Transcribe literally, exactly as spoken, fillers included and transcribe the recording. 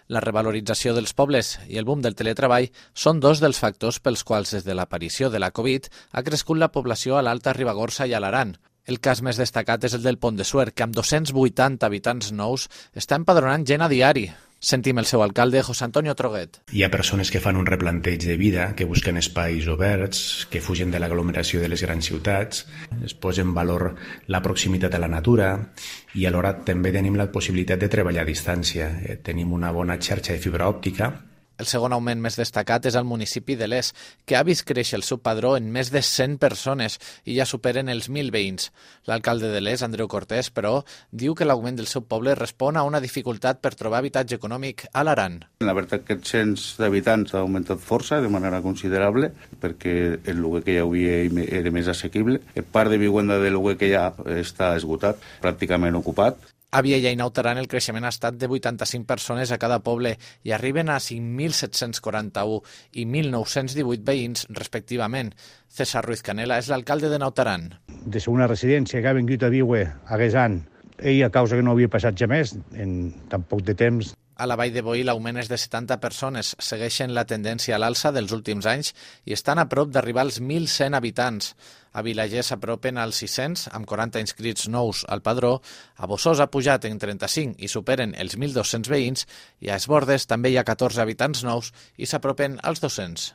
La revalorització dels pobles i el boom del teletreball són dos dels factors pels quals des de l'aparició de la Covid ha crescut la població a l'Alta Ribagorça i a l'Aran. El cas més destacat és el del Pont de Suert, que amb dos-cents vuitanta habitants nous està empadronant gent a diari. Sentim el seu alcalde, José Antonio Troguet. Hi ha persones que fan un replanteig de vida, que busquen espais oberts, que fugen de l'aglomeració de les grans ciutats, es posa en valor la proximitat a la natura i alhora també tenim la possibilitat de treballar a distància. Tenim una bona xarxa de fibra òptica. El segon augment més destacat és al municipi de Les, que ha vist créixer el seu padró en més de cent persones i ja superen els mil veïns. L'alcalde de Les, Andreu Cortés, però, diu que l'augment del seu poble respon a una dificultat per trobar habitatge econòmic a l'Aran. La veritat que el cens d'habitants ha augmentat força, de manera considerable, perquè el lloguer que hi havia era més assequible. El parc de vivenda de lloguer que hi ha està esgotat, pràcticament ocupat. A Viella i Naut Aran el creixement ha estat de vuitanta-cinc persones a cada poble i arriben a cinc mil set-cents quaranta-u i mil nou-cents divuit veïns, respectivament. César Ruiz Canela és l'alcalde de Naut Aran. De segona residència que ha vingut a viure a Guesán, ell a causa que no havia passat ja més en tan poc de temps. A la Vall de Boí l'augment és de setanta persones, segueixen la tendència a l'alça dels últims anys i estan a prop d'arribar als mil cent habitants. A Vilaller s'apropen als sis-cents, amb quaranta inscrits nous al padró. A Bossós ha pujat en trenta-cinc i superen els mil dos-cents veïns i a Es Bordes també hi ha catorze habitants nous i s'apropen als dos-cents.